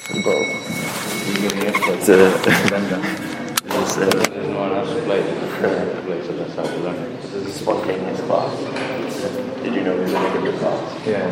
Bro. It's no one else to play. So that's how we learn it. This is a spontaneous class. Did you know we were going to give your class? Yeah.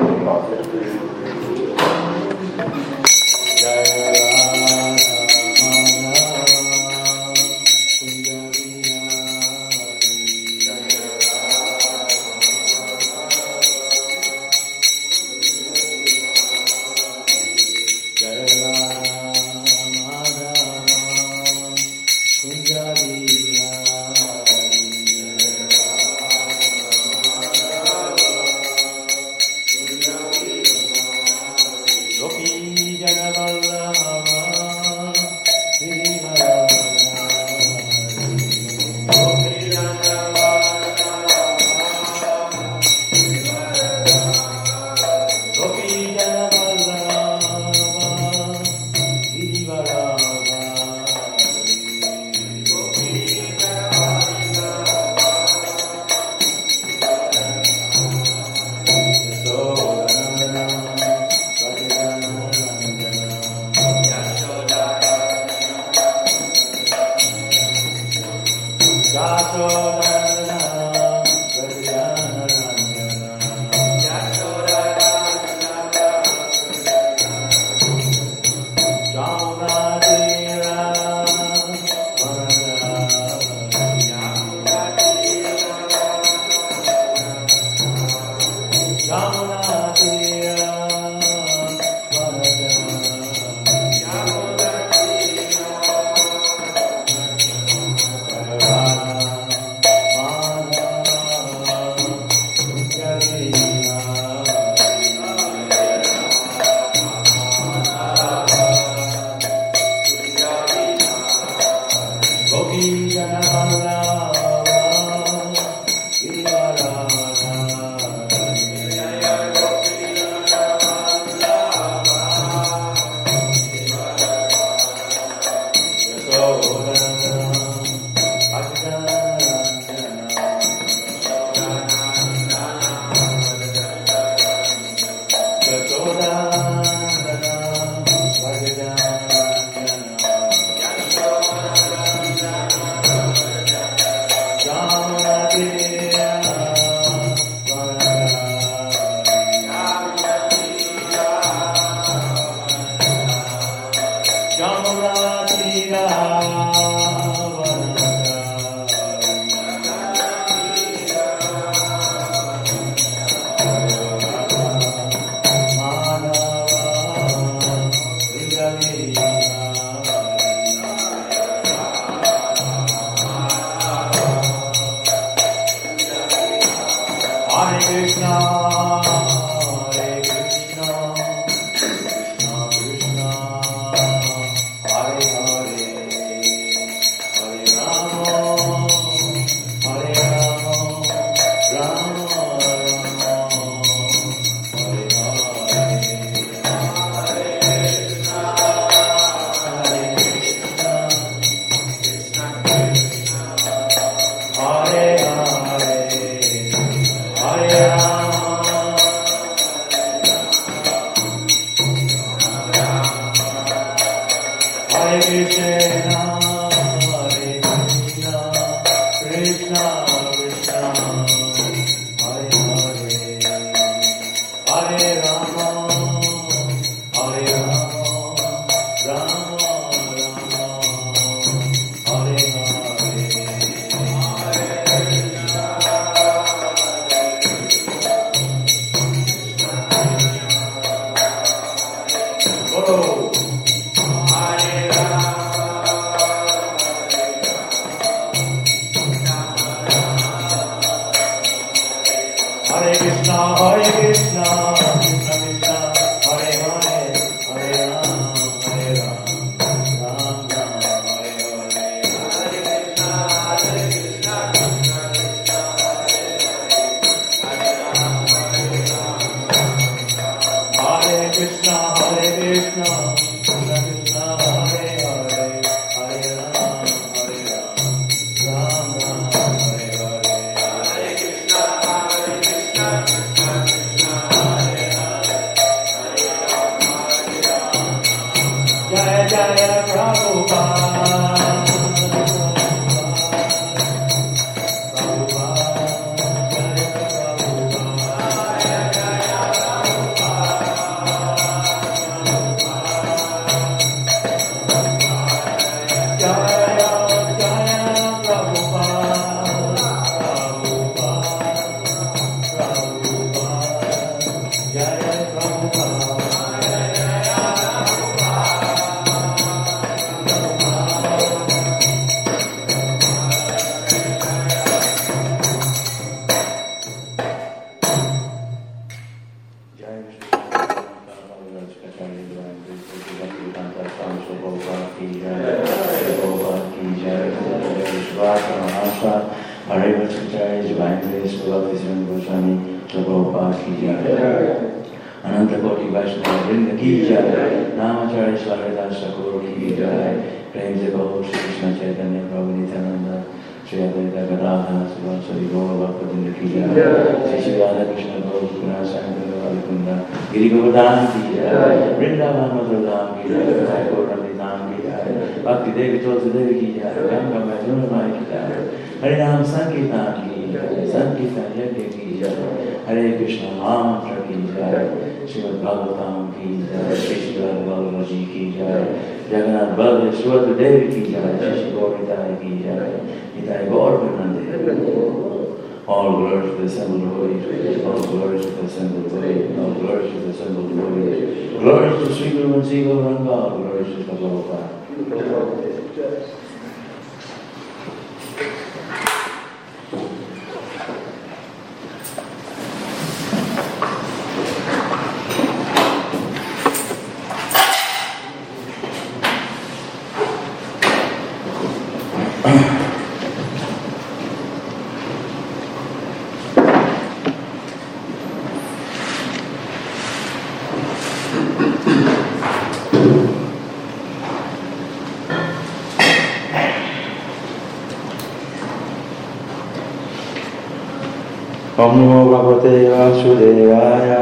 Om Namo Bhagavate Vasudevaya.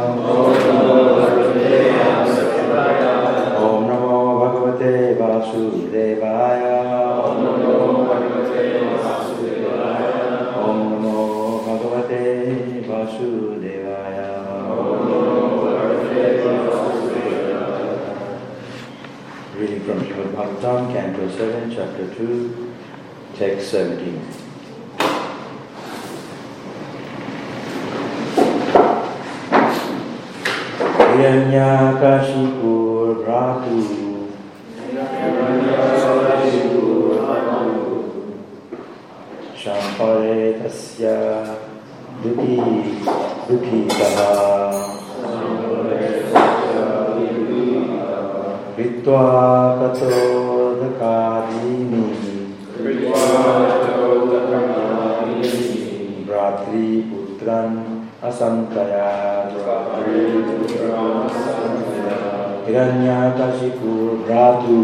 Om Namo Bhagavate Vasudevaya. Om Namo Bhagavate Vasudevaya. Reading from Srimad Bhagavatam, Canto 7, Chapter 2, Text 17. Hiranyakashipur Bhratu Shampare Tasya Dukkitaha Vitva Kato Dakadini Bratri Putran Asantaya Hiranyakashipur Bhratu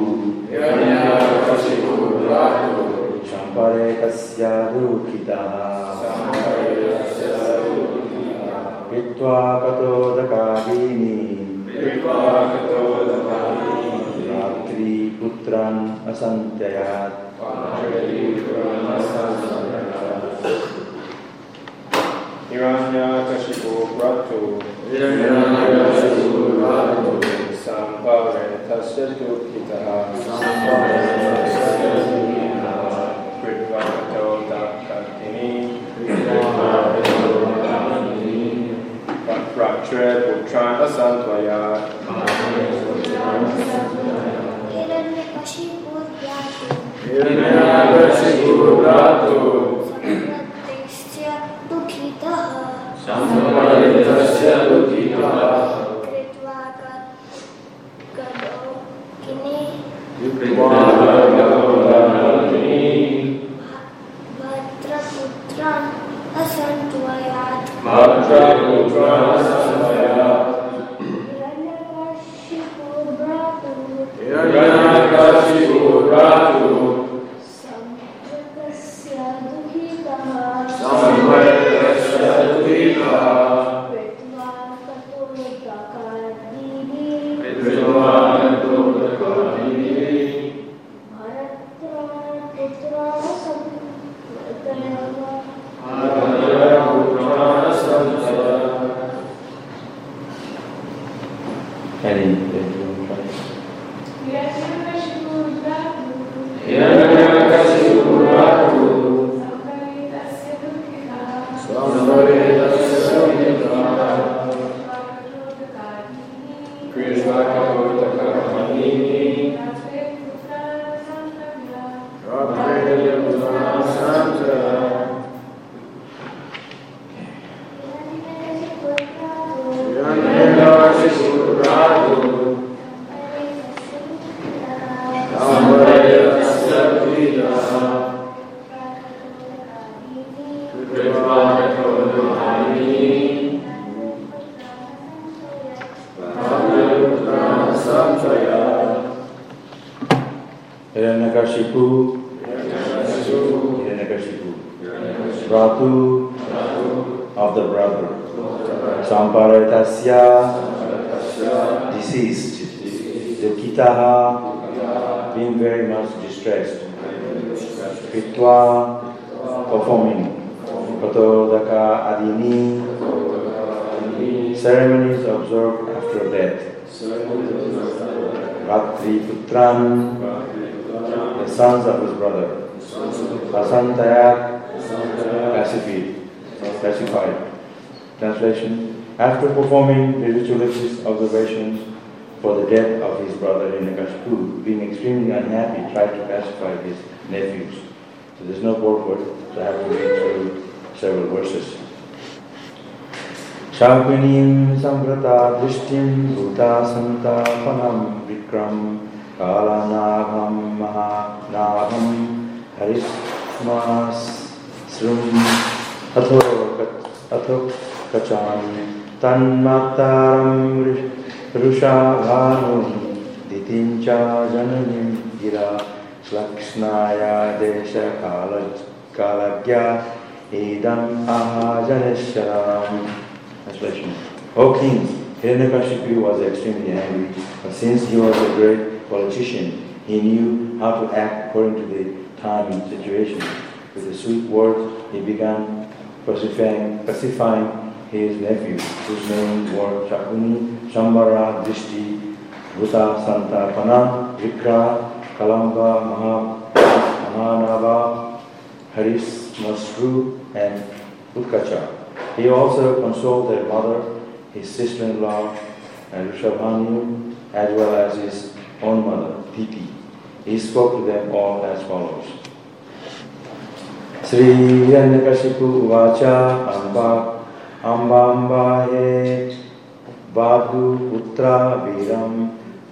Shampare Tasya Dukkitaha Vitva Kato Dakadini Bratri Putran Asantayat. Hiranyakashipu Bhratu Sampare Tasya Dukkitaha Kritva Kato Dakadini Vratre Putran Asantayat. Hiranyakashipu Bhratu Samparitasya Dukkitaha Kritva Kato Dakadini Bhatraputran Asantayat. Hiranyakashipu Bhratu Samparitasya Dukkitaha Kritva Kato Dakadini Any? Ratu of the brother, Samparatasya, deceased, Dukitaha, being very much distressed, Pitwa, performing, Patodaka Adini, ceremonies observed after death, Ratri Putran, the sons of his brother, Asantaya, pacified. Translation: after performing the ritualistic observations for the death of his brother Hiranyakashipu, being extremely unhappy, tried to pacify his nephews. So there's no purport, so I have to read through several verses. Shakvinim samvrata drishtim bhuta santa panam vikram kalanabham mahanabham harismas Srum atho kachan tanmataram rushabhanum ditincha jananim gira slakshnaya desha kalagya idam ahajanesharam. Translation: O king, Hiranyakashipu was extremely angry, but since he was a great politician, he knew how to act according to the time and situation. With the sweet words, he began pacifying his nephew, whose names were Shakuni, Shambara, Drishti, Bhuta, Santa, Pana, Vikra, Kalamba, Mahanava, Haris, Masru, and Utkacha. He also consoled their mother, his sister-in-law, and Rishabhanu, as well as his own mother, Titi. He spoke to them all as follows. Sri Hiranyakashipu Vacha Amba He Badu Putra Viram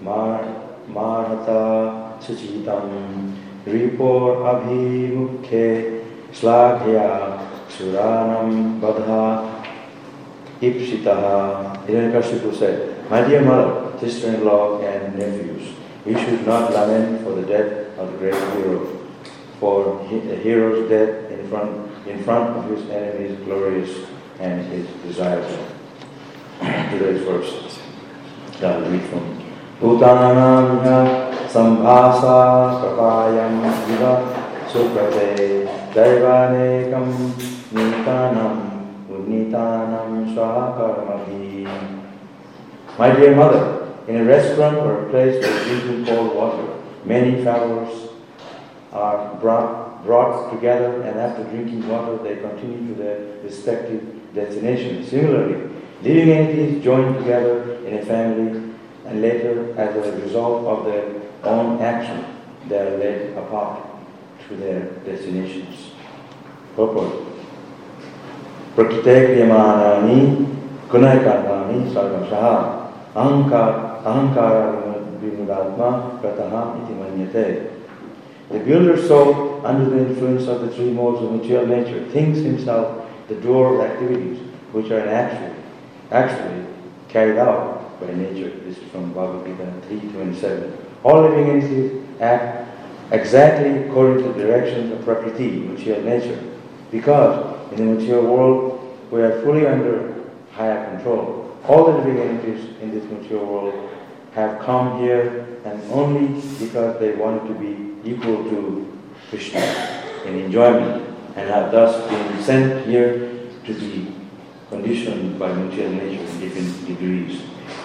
Marhata Suchitam Ripor Abhimukhe Slagya Suranam Badha Ipsitaha. Hiranyakashipu said, my dear mother, sister-in-law and nephews, you should not lament for the death of the great hero. For the hero's death in front of his enemies glorious and his desires. Today's verses. I'll read from Bhutanam Sambhasa Prapayam Viva Suprate Daivanekam Nitanam Unitanam Swakarmahi. My dear mother, in a restaurant or a place for drinking cold water, many travelers are brought together, and after drinking water they continue to their respective destinations. Similarly, living entities join together in a family, and later, as a result of their own action, they are led apart to their destinations. Purport: Prakrite kriyamanani gunaikardani sarvashaha ahankara vimudatma prataha iti manyate. The builder soul, under the influence of the three modes of material nature, thinks himself the doer of activities which are actually carried out by nature. This is from Bhagavad Gita 3:27. All living entities act exactly according to the directions of Prakriti, material nature, because in the material world we are fully under higher control. All the living entities in this material world have come here and only because they want to be equal to Krishna in enjoyment, and have thus been sent here to be conditioned by material nature in different degrees.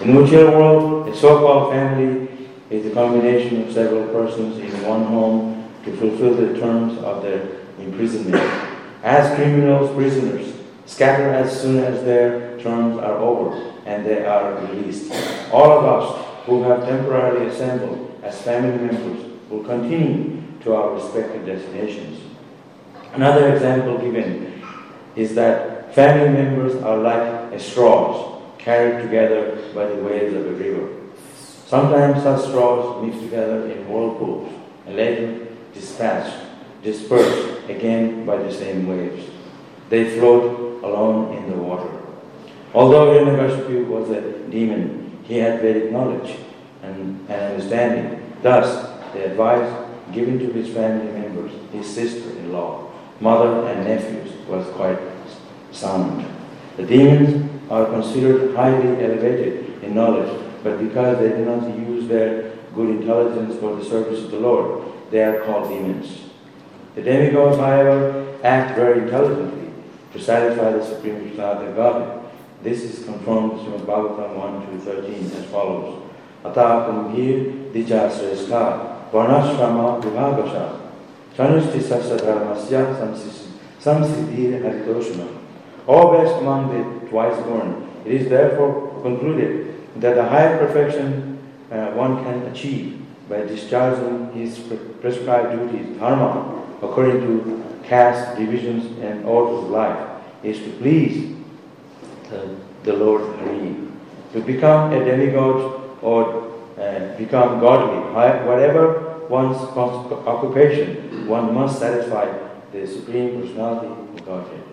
In the material world, a so-called family is the combination of several persons in one home to fulfill the terms of their imprisonment. As criminals, prisoners scatter as soon as their terms are over and they are released. All of us who have temporarily assembled as family members will continue to our respective destinations. Another example given is that family members are like straws carried together by the waves of a river. Sometimes such straws mix together in whirlpools and later dispersed again by the same waves. They float alone in the water. Although Hiranyakashipu was a demon, he had Vedic knowledge and understanding. Thus, the advice given to his family members, his sister-in-law, mother and nephews, was quite sound. The demons are considered highly elevated in knowledge, but because they do not use their good intelligence for the service of the Lord, they are called demons. The demigods, however, act very intelligently to satisfy the Supreme Personality of Godhead. This is confirmed in Srimad Bhagavatam 1-13 as follows. Ata kumbhir dijasrestha varnashrama vibhagasha chanushti sasya dharmasya samsiddhir haritoshana. All best among the twice born, it is therefore concluded that the higher perfection one can achieve by discharging his prescribed duties, dharma, according to caste, divisions, and orders of life, is to please the Lord Hari. To become a demigod or become godly, whatever one's occupation, one must satisfy the Supreme Personality of Godhead.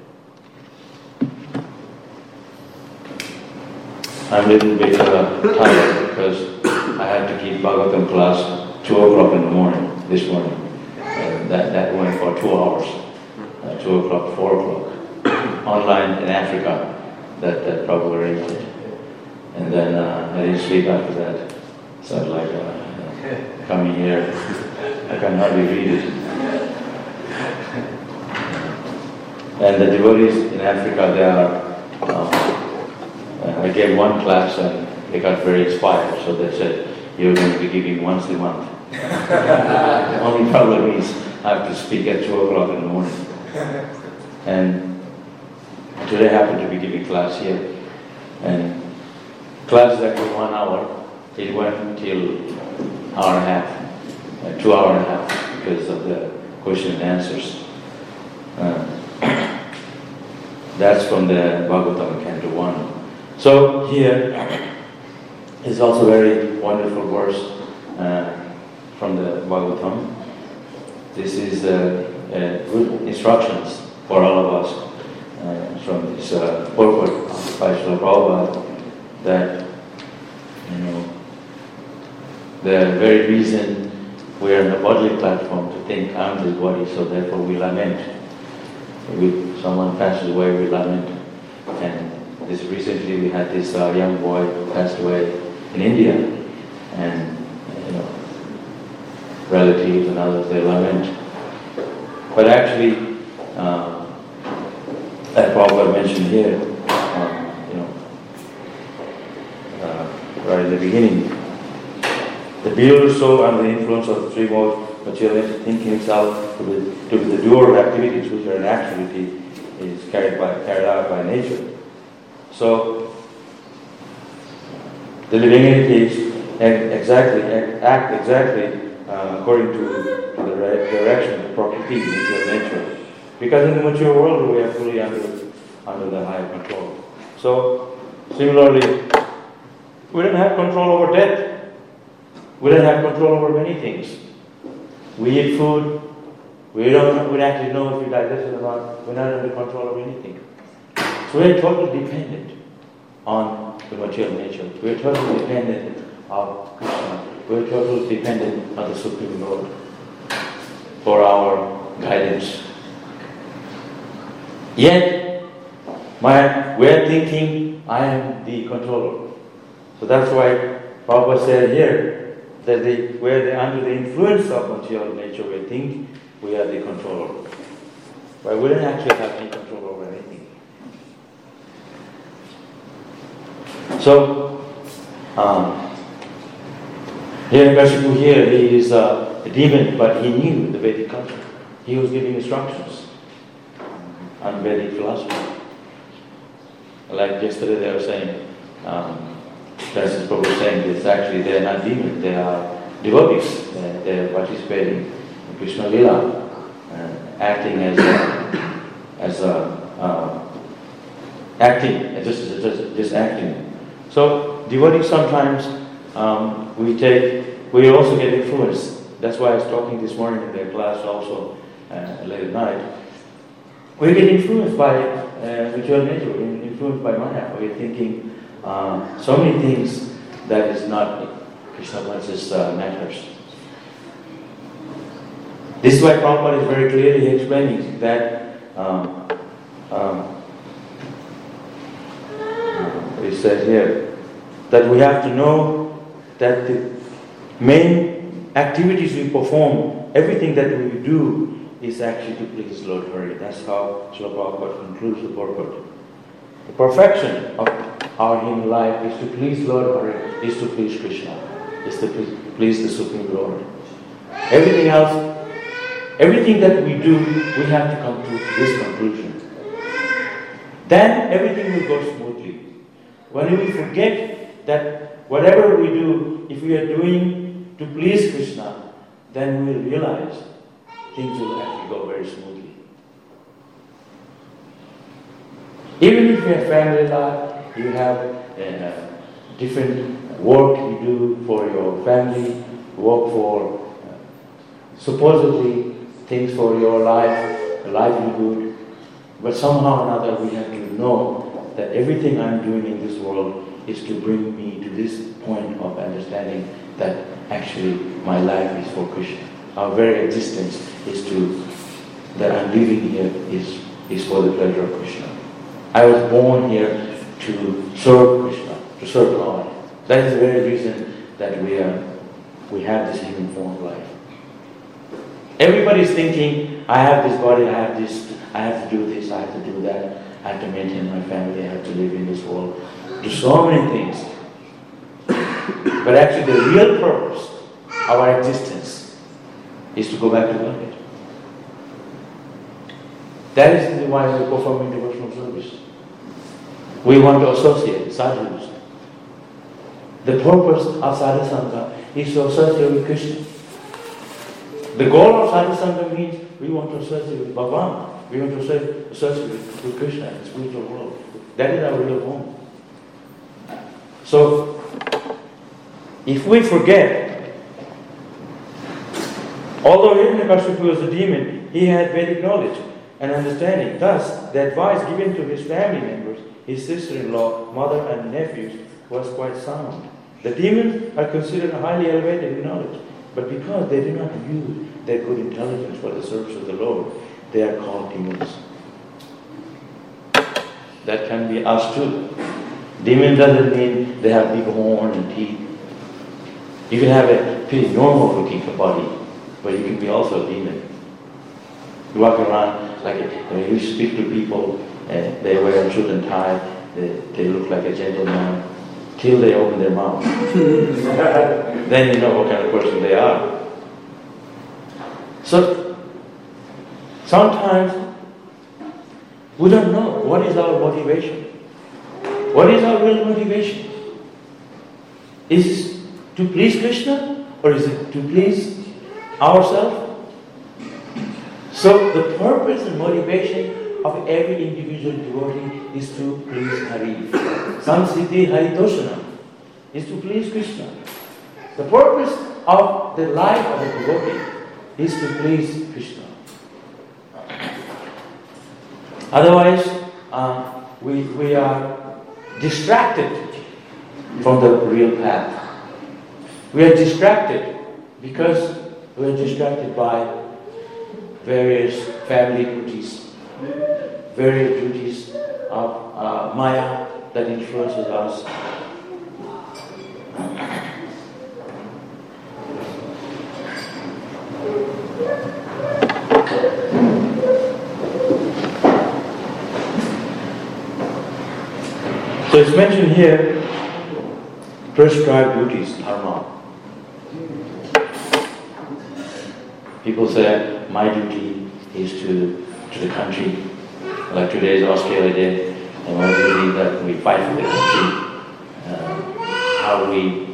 I'm a little bit tired because I had to keep Bhagavatam class 2 o'clock in the morning, this morning. That went for 2 hours, 2 o'clock, 4 o'clock. Online in Africa, that probably arranged it. And then I didn't sleep after that. So I was like, coming here, I can hardly read it. And the devotees in Africa, they are, I gave one class and they got very inspired. So they said, you're going to be giving once a month. The only problem is I have to speak at 2 o'clock in the morning. And today I happen to be giving class here. And class is actually 1 hour. It went till hour and a half, 2 hours and a half because of the question and answers. That's from the Bhagavatam Canto 1. So here is also a very wonderful verse from the Bhagavatam. This is good instructions for all of us from this purport by Srila Prabhupada that, the very reason we are on the bodily platform to think I'm this body, so therefore we lament. If someone passes away, we lament. And this recently we had this young boy passed away in India, and relatives and others, they lament. But actually, like Prabhupada mentioned here, right in the beginning, the beautiful soul under the influence of the three modes, material thinking itself to be the doer of activities which are in actuality is carried out by nature. So the living entities act exactly according to the direction of the property of nature. Because in the mature world we are fully under the higher control. So similarly, we don't have control over death. We don't have control over many things. We eat food. We don't actually know if we digest it or not. We're not under control of anything. So we're totally dependent on the material nature. We're totally dependent on Krishna. We're totally dependent on the Supreme Lord for our guidance. Yet, we're thinking I am the controller. So that's why Prabhupada said here that we're under the influence of material nature, we think we are the controller. But we don't actually have any control over anything. So, Hiranyakashipu here, he is a demon, but he knew the Vedic culture. He was giving instructions on Vedic philosophy. Like yesterday they were saying, Francis Prabhu was saying this, actually they are not demons, they are devotees. They are participating in Krishna Lila, acting just acting. So devotees sometimes we also get influenced. That's why I was talking this morning in the class also, late at night. We get influenced by material nature, we're influenced by Maya. We're thinking so many things that is not Krishna conscious matters. This is why Prabhupada is very clearly explaining that it says here that we have to know that the main activities we perform, everything that we do is actually to please Lord Hari. That's how Srila Prabhupada concludes the purport. The perfection of our human life is to please Lord Hari, is to please Krishna, is to please the Supreme Lord. Everything else, everything that we do, we have to come to this conclusion. Then everything will go smoothly. When we forget that whatever we do, if we are doing to please Krishna, then we will realize things will actually go very smoothly. Even if you have family life, you have different work you do for your family, work for supposedly things for your life, livelihood, but somehow or another we have to know that everything I'm doing in this world is to bring me to this point of understanding that actually my life is for Krishna. Our very existence is that I'm living here is for the pleasure of Krishna. I was born here to serve Krishna, to serve God. That is the very reason that we have this human form of life. Everybody is thinking, I have this body, I have this, I have to do this, I have to do that, I have to maintain my family, I have to live in this world. Do so many things. But actually the real purpose of our existence is to go back to God. That is why we perform devotional service. We want to associate sadhus. The purpose of sadhusanga is to associate with Krishna. The goal of sadhusanga means we want to associate with Bhagavan. We want to associate with Krishna in the spiritual world. That is our real home. So, if we forget, although Hiranyakashipu was a demon, he had Vedic knowledge and understanding. Thus, the advice given to his family members, his sister-in-law, mother and nephews, was quite sound. The demons are considered highly elevated in knowledge, but because they do not use their good intelligence for the service of the Lord, they are called demons. That can be us too. Demon doesn't mean they have big horn and teeth. You can have a pretty normal looking body, but you can be also a demon. You walk around like when you speak to people, they wear a suit and tie, they look like a gentleman, till they open their mouth. Then you know what kind of person they are. So, sometimes we don't know what is our motivation. What is our real motivation? Is it to please Krishna or is it to please ourselves? So the purpose and motivation of every individual devotee is to please Hari. Samsiddhi Haritoshanam is to please Krishna. The purpose of the life of a devotee is to please Krishna. Otherwise, we are distracted from the real path. We are distracted because we are distracted by various family duties, various duties of Maya that influences us. So it's mentioned here prescribed duties, dharma. People say, my duty is to the country. Like today is Australia Day, and my duty is that we fight for the country. How do we,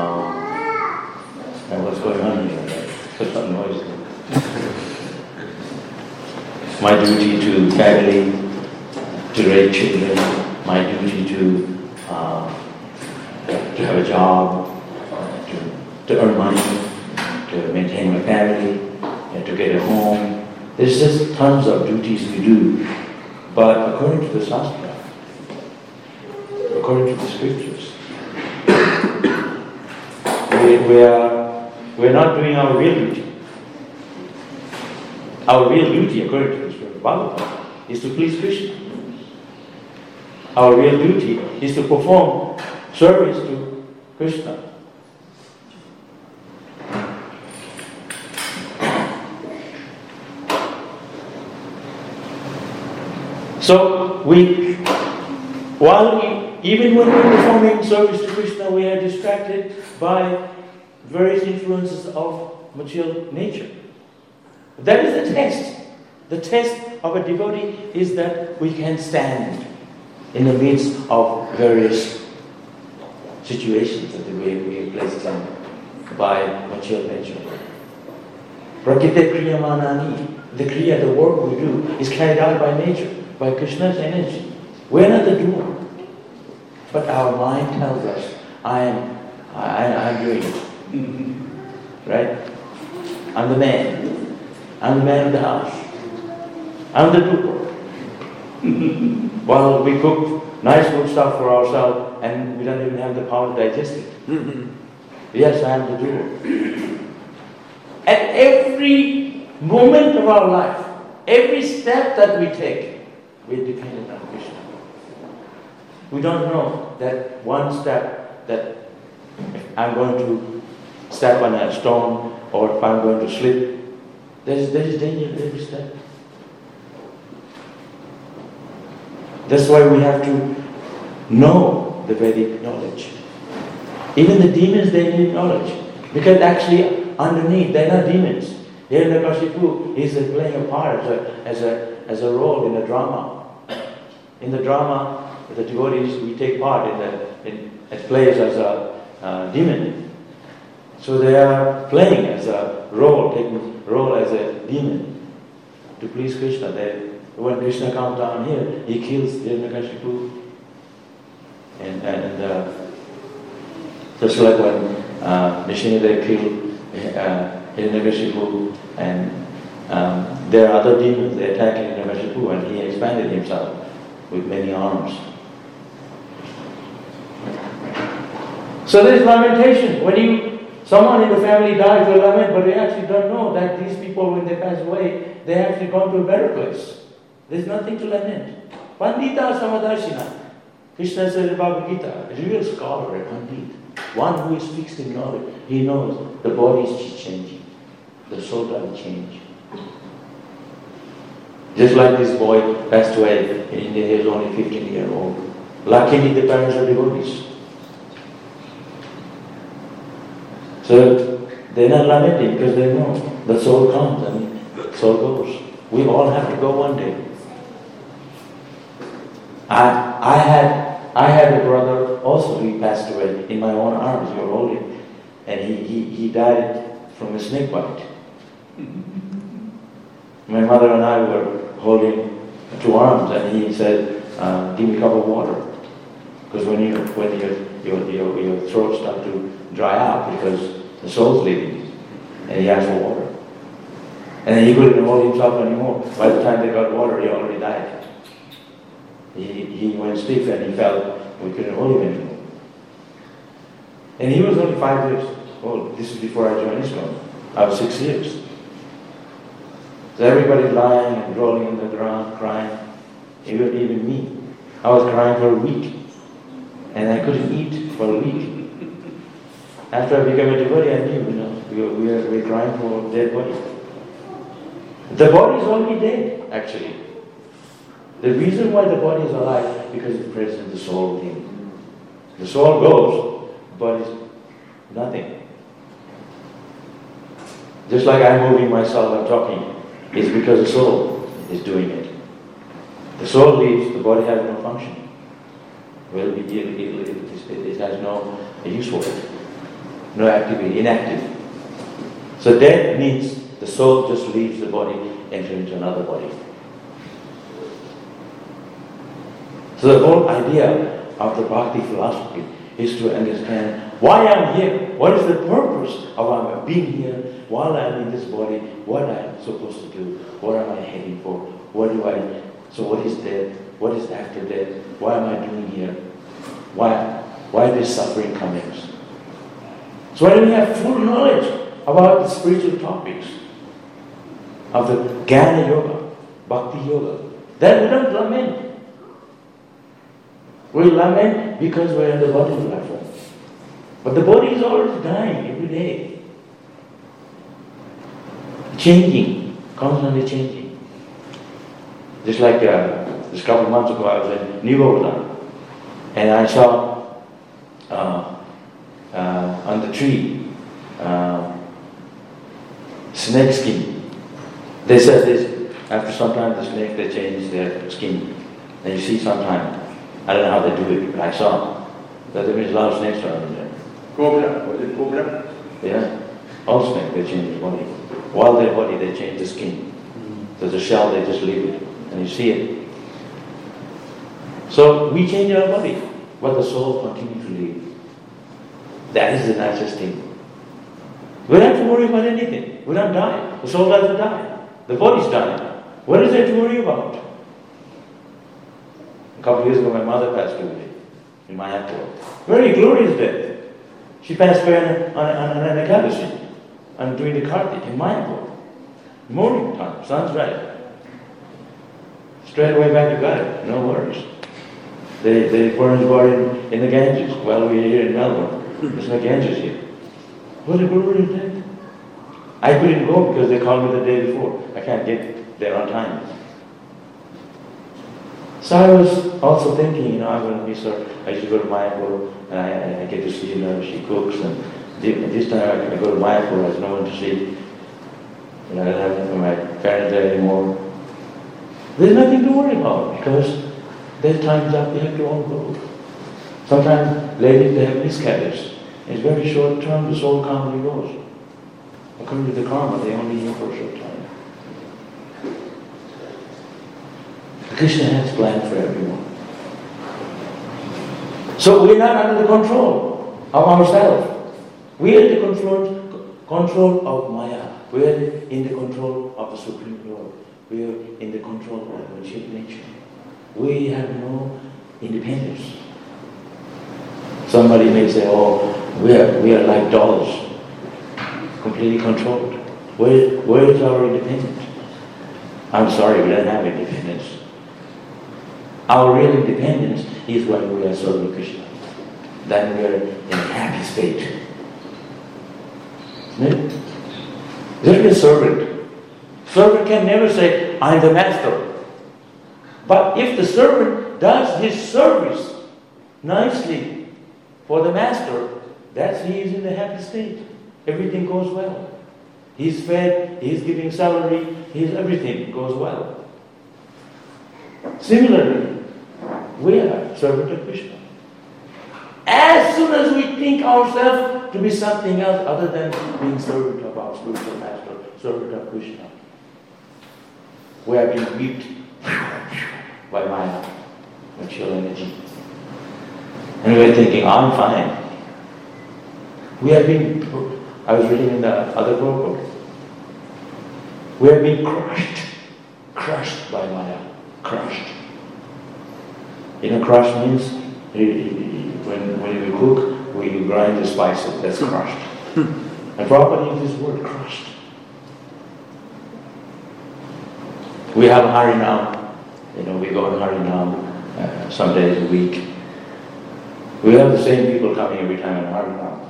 and what's going on here? There's some noise. My duty to family, to raise children, my duty to have a job, to earn money, to maintain my family, and to get a home. There's just tons of duties we do. But according to the Shastra, according to the scriptures, we're not doing our real duty. Our real duty, according to the scripture, Bhagavatam, is to please Krishna. Our real duty is to perform service to Krishna. So even when we're performing service to Krishna, we are distracted by various influences of material nature. That is the test. The test of a devotee is that we can stand in the midst of various situations that we are placed in by material nature. Prakriti kriyamanani, the kriya, the work we do, is carried out by nature, by Krishna's energy. We're not the doer. But our mind tells us, I'm doing it. Right? I'm the man. I'm the man of the house. I'm the doer. While we cook nice food stuff for ourselves and we don't even have the power to digest it. Yes, I am the doer. At every moment of our life, every step that we take, we're dependent on Krishna. We don't know that one step, that if I'm going to step on a stone or if I'm going to slip, there's danger at every step. That's why we have to know the Vedic knowledge. Even the demons, they need knowledge. Because actually, underneath, they're not demons. Hiranyakashipu is playing a part as a role in a drama. In the drama, the devotees, we take part as players as a demon. So they are playing as a role, taking role as a demon to please Krishna. When Krishna comes down here, he kills Hiranyakashipu. And just like when Nrsimhadev killed Hiranyakashipu, and there are other demons, they attack Hiranyakashipu, and he expanded himself with many arms. So there is lamentation. When someone in the family dies, they lament, but we actually don't know that these people, when they pass away, they actually gone to a better place. There's nothing to lament. Pandita Samadarshina. Krishna said in Bhagavad Gita, a real scholar, a pandit, one who is fixed in knowledge, he knows the body is changing, the soul doesn't change. Just like this boy passed away in India, he was only 15 years old. Luckily, the parents are devotees. So they're not lamenting because they know the soul comes and the soul goes. We all have to go one day. I had a brother also, he passed away in my own arms, we were holding, and he died from a snake bite. My mother and I were holding two arms, and he said, give me a cup of water. Because when your throat starts to dry out because the soul's leaving, and he asked for water. And then he couldn't hold himself anymore. By the time they got water, he already died. He went stiff and he fell. We couldn't hold him anymore. And he was only 5 years old. This is before I joined ISKCON. I was 6 years. So everybody lying and rolling on the ground, crying. Even me. I was crying for a week. And I couldn't eat for a week. After I became a devotee, I knew, we're crying for a dead body. The body is already dead, actually. The reason why the body is alive is because it presents the soul within. The soul goes, The body is nothing. Just like I'm moving myself and talking, it's because the soul is doing it. The soul leaves, the body has no function. Well, it has no use for it. No activity, inactive. So death means the soul just leaves the body, enters into another body. So the whole idea of the Bhakti philosophy is to understand why I'm here, what is the purpose of my being here while I'm in this body, what I'm supposed to do, what am I heading for, so what is death, what is after death, why am I doing here, why this suffering comes. So when we have full knowledge about the spiritual topics of the Jnana Yoga, Bhakti Yoga, then we don't lament. We lament because we're in the body platform. But the body is always dying every day. Changing, constantly changing. Just like just a couple of months ago I was in New Govardhan and I saw on the tree snake skin. They said this, after some time the snake they change their skin. And you see sometime, I don't know how they do it, but I saw that there is a lot of snakes around there. Cobra, was it cobra? Yeah, all snakes they change the body. While their body they change the skin. So the shell they just leave it, and you see it. So we change our body, but the soul continues to live. That is the nicest thing. We don't have to worry about anything. We don't die. The soul doesn't die. The body's dying. What is there to worry about? A couple of years ago, my mother passed away in Mayapur. Very glorious death. She passed away on an Ekadashi, and doing the Kartik in Mayapur. Morning time, sun's right. Straight away back to God, no worries. They burned his body in the Ganges while we were here in Melbourne. There's no Ganges here. What a glorious death. I couldn't go because they called me the day before. I can't get there on time. So I was also thinking, I'm going to be I used to go to Mayapur and I get to see she cooks, and this time I go to Mayapur, there's no one to see. I don't have my parents there anymore. There's nothing to worry about because their time's up, they have to all go. Sometimes ladies, they have miscarriages. It's very short term, the soul calmly goes. According to the karma, they only here for a short time. Krishna has planned for everyone. So we're not under the control of ourselves. We are in the control of Maya. We are in the control of the Supreme Lord. We are in the control of the material nature. We have no independence. Somebody may say, we are like dolls, completely controlled. Where is our independence? I'm sorry, we don't have independence. Our real independence is when we are serving Krishna. Then we are in a happy state. Isn't it? There is a servant. Servant can never say, I'm the master. But if the servant does his service nicely for the master, he is in the happy state. Everything goes well. He's fed, he's giving salary, everything goes well. Similarly, we are servant of Krishna. As soon as we think ourselves to be something else other than being servant of our spiritual master, servant of Krishna, we are being whipped by Maya, material energy. And we are thinking, I'm fine. We have been, I was reading in the other book, we have been crushed by Maya, crushed. Crush means when we cook, we grind the spices, that's crushed. And Prabhupada used this word, crushed. We have Harinam, we go to Harinam some days a week. We have the same people coming every time in Harinam.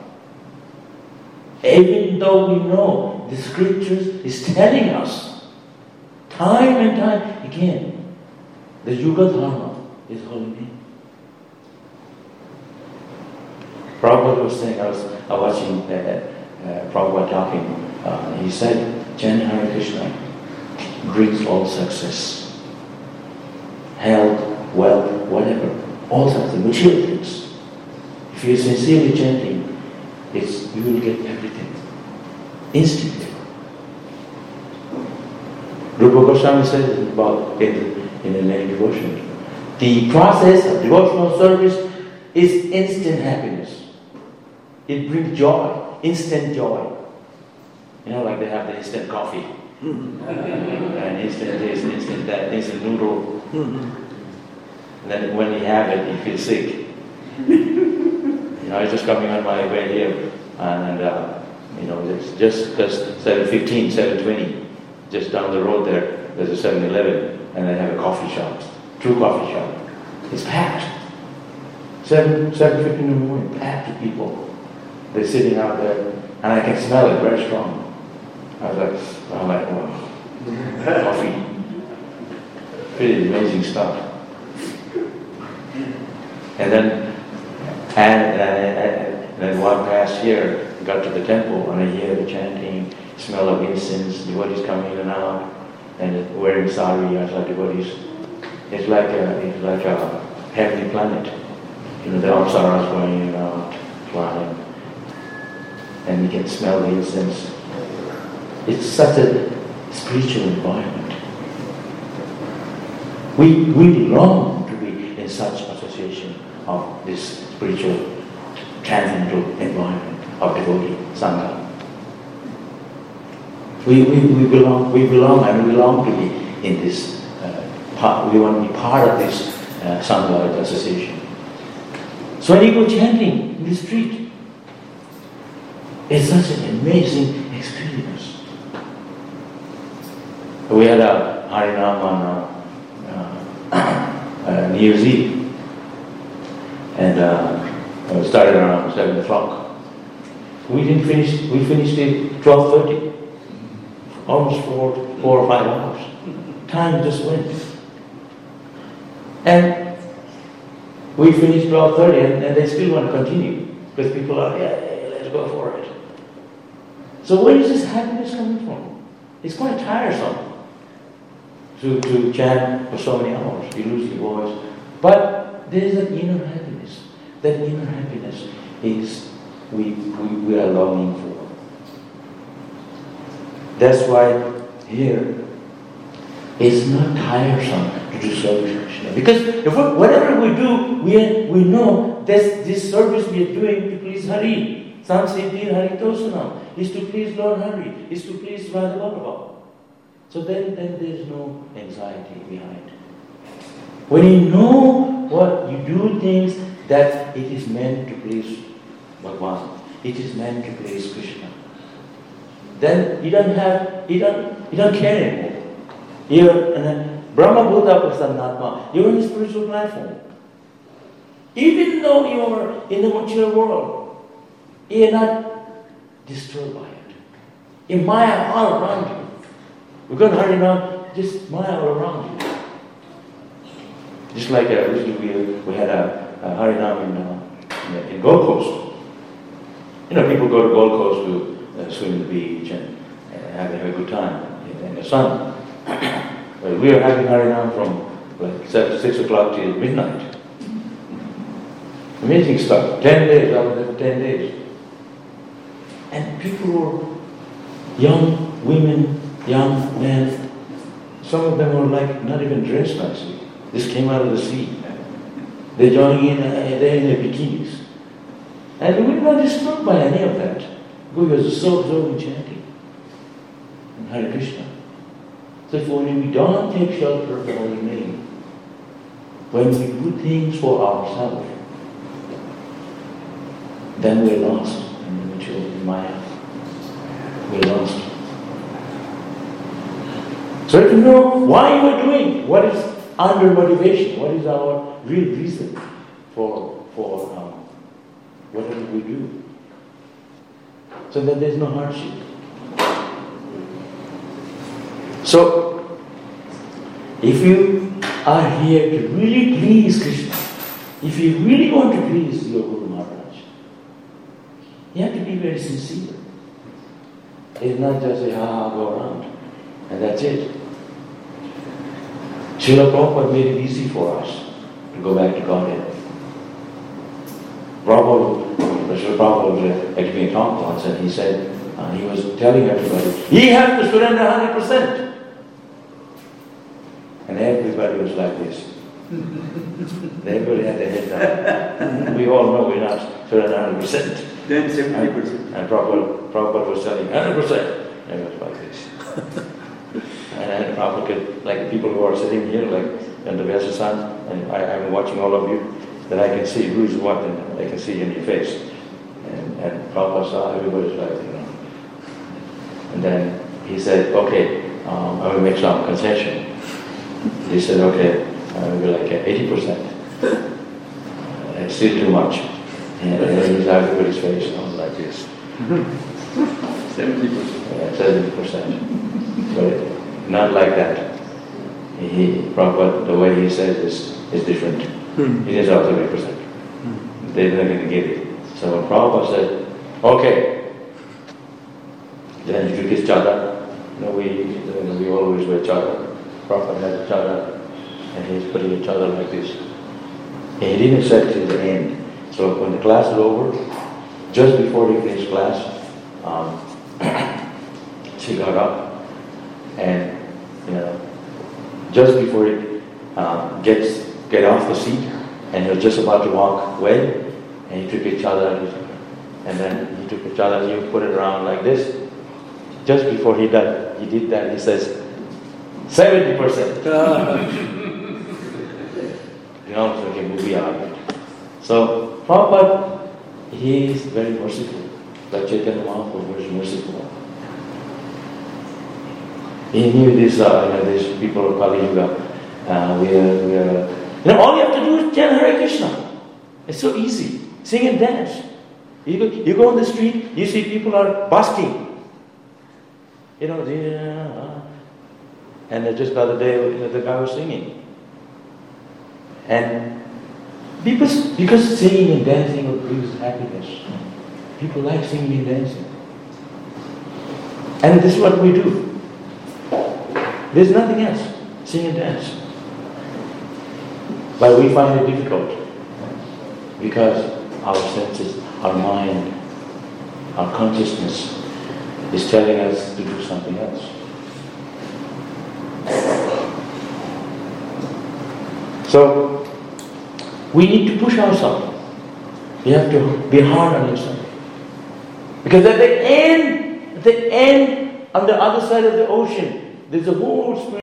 Even though we know the scriptures is telling us, time and time again, the Yuga Dharma is holy name. Prabhupada was saying, I was watching Prabhupada talking, he said, chanting Hare Krishna brings all success. Health, wealth, whatever, all sorts of material things. If you're sincerely chanting, you will get everything instantly. Rupa Goswami says about in the name devotion. The process of devotional service is instant happiness. It brings joy, instant joy. You know, like they have the instant coffee, and instant this, instant that, instant noodle. And then when you have it, you feel sick. I was just coming on my way here, and it's just 7:15, 7:20. Just down the road there's a 7-Eleven, and they have a coffee shop, true coffee shop. It's packed. 7:15 in the morning, packed with people. They're sitting out there, and I can smell it very strong. I was like, wow, coffee. Pretty amazing stuff. And then walked past here, got to the temple, and I hear the chanting, smell of incense, devotees coming in and out, and wearing sari, as like devotees. It's like a heavenly planet. The apsaras going in and out, flying, and you can smell the incense. It's such a spiritual environment. We long to be in such association of this spiritual, transcendental environment of devotee sangha. We belong to be in this part. We want to be part of this sangha association. So when you go chanting in the street, it's such an amazing experience. We had a Harinam on New Year's Eve, and it started around 7 o'clock. We finished at 12:30, almost 4 or 5 hours. Time just went. And we finished 12:30, and they still want to continue, because people are, let's go for it. So where is this happiness coming from? It's quite tiresome to chant for so many hours. You lose your voice. But there is an inner happiness. That inner happiness is we are longing for. That's why here it's not tiresome to do service. Because whatever we do, we know that this service we are doing to please Hari. Samsiddhi Haritosanam is to please Lord Hari, is to please Radha Vallabha. So then there's no anxiety behind. When you know what you do things that it is meant to please Bhagavan, it is meant to please Krishna, then you don't care anymore. You're Brahma Bhuta Prasannatma, you're on a spiritual platform. Even though you are in the material world, you're not disturbed by it. In Maya all around you. We're going to Harinam, just Maya all around you. Just like recently we had a Harinam in Gold Coast. People go to Gold Coast to swim in the beach and have a good time in the sun. But we are having Harinam from 6 o'clock till midnight. Amazing stuff. 10 days, I was there for 10 days. And people were young women, young men. Some of them were not even dressed nicely. This came out of the sea. They're joining in, they're in their bikinis. And we were not disturbed by any of that. We were so absorbed in chanting. And Hare Krishna. So when we don't take shelter of the holy name, when we do things for ourselves, then we're lost in the material Maya. We're lost. So if you know why you are doing, what is under motivation, what is our real reason for whatever we do, so that there's no hardship. So, if you are here to really please Krishna, if you really want to please your Guru Maharaj, You have to be very sincere. It's not just say, go around, and that's it. Srila Prabhupada made it easy for us to go back to Godhead. Srila Prabhupada was giving a talk once, and he said, he was telling everybody, he has to surrender 100%. And everybody was like this. Everybody had their head down. We all know we're not surrender 100%. Then 70%. And Prabhupada was telling 100%. And it was like this. And Prabhupada, like people who are sitting here, like in the Vyasa-san, and I'm watching all of you, that I can see who's what, and I can see in your face. And Prabhupada saw everybody's like, And then he said, okay, I will make some concession. He said, okay, I will be like 80%. It's still too much. And then he saw everybody's face, like this. 70%. Yeah, 70%. But not like that. Prabhupada, the way he says is different. It is also 70%. They're not going to give it. So when Prabhupada said, okay, then he took his chadar. We always wear chadar. Prabhupada had a chadar, and he's putting a chadar like this. And he didn't set till the end. So when the class was over, just before he finished class, she got up, and just before he get off the seat, and he was just about to walk away, and he took a chadar, and then he took a chadar, and he put it around like this. Just before he did that, he says, 70%. So he will be out. So Prabhupada, he is very merciful. Like Chaitanya Mahaprabhu was merciful. He knew this, these people of Kali Yuga. All you have to do is chant Hare Krishna. It's so easy. Sing and dance. You go on the street, you see people are busking. And just the other day, the guy was singing. And because singing and dancing brings happiness. People like singing and dancing. And this is what we do. There's nothing else. Sing and dance. But we find it difficult because our senses, our mind, our consciousness is telling us to do something else. So, we need to push ourselves. We have to be hard on yourself. Because at the end, on the other side of the ocean, there's a whole